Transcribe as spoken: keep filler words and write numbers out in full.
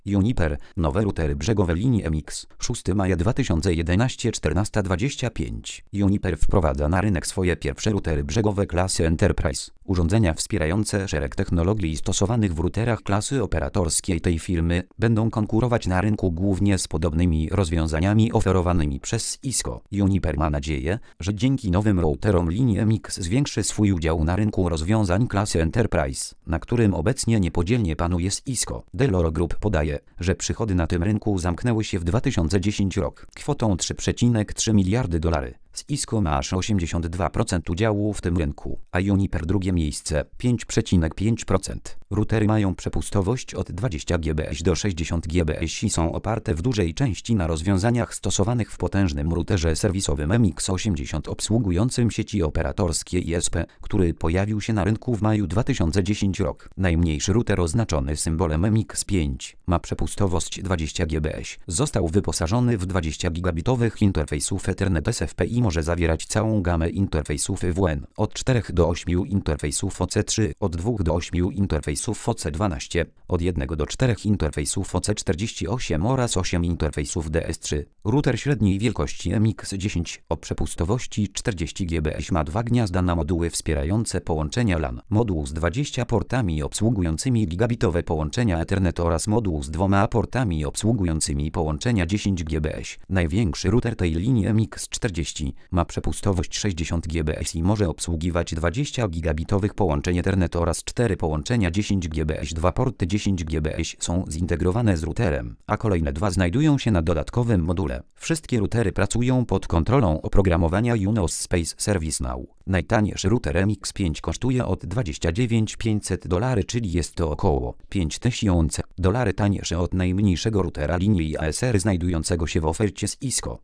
Juniper, nowe routery brzegowe linii M X, szóstego maja dwa tysiące jedenastego, czternasta dwadzieścia pięć. Juniper wprowadza na rynek swoje pierwsze routery brzegowe klasy Enterprise. Urządzenia wspierające szereg technologii stosowanych w routerach klasy operatorskiej tej firmy będą konkurować na rynku głównie z podobnymi rozwiązaniami oferowanymi przez Cisco. Juniper ma nadzieję, że dzięki nowym routerom linii M X zwiększy swój udział na rynku rozwiązań klasy Enterprise, na którym obecnie niepodzielnie panuje Cisco. Dell'Oro Group podaje, że przychody na tym rynku zamknęły się w dwa tysiące dziesiątym roku kwotą trzy przecinek trzy miliardy dolarów. Cisco ma aż osiemdziesiąt dwa procent udziału w tym rynku, a Juniper drugie miejsce pięć przecinek pięć procent. Routery mają przepustowość od dwadzieścia gigabitów do sześćdziesiąt gigabitów i są oparte w dużej części na rozwiązaniach stosowanych w potężnym routerze serwisowym M X osiemdziesiąt obsługującym sieci operatorskie I S P, który pojawił się na rynku w maju dwa tysiące dziesiątego roku. Najmniejszy router oznaczony symbolem M X pięć ma przepustowość dwadzieścia gigabitów. Został wyposażony w dwadzieścia gigabitowych interfejsów Ethernet S F P i może zawierać całą gamę interfejsów W N, od czterech do ośmiu interfejsów O C trzy, od dwóch do ośmiu interfejsów O C dwanaście, od jednego do czterech interfejsów O C czterdzieści osiem oraz osiem interfejsów D S trzy. Router średniej wielkości M X dziesięć o przepustowości czterdzieści gigabitów ma dwa gniazda na moduły wspierające połączenia LAN, moduł z dwudziestoma portami obsługującymi gigabitowe połączenia Ethernet oraz moduł z dwoma portami obsługującymi połączenia dziesięć gigabitów. Największy router tej linii M X czterdzieści ma przepustowość sześćdziesiąt gigabitów i może obsługiwać dwadzieścia gigabitowych połączeń Ethernet oraz cztery połączenia dziesięć gigabitów. Dwa porty dziesięć gigabitów są zintegrowane z routerem, a kolejne dwa znajdują się na dodatkowym module. Wszystkie routery pracują pod kontrolą oprogramowania Junos Space Service Now. Najtaniejszy router M X pięć kosztuje od dwadzieścia dziewięć tysięcy pięćset dolarów, czyli jest to około pięć tysięcy dolarów tańsze od najmniejszego routera linii A S R znajdującego się w ofercie z Cisco.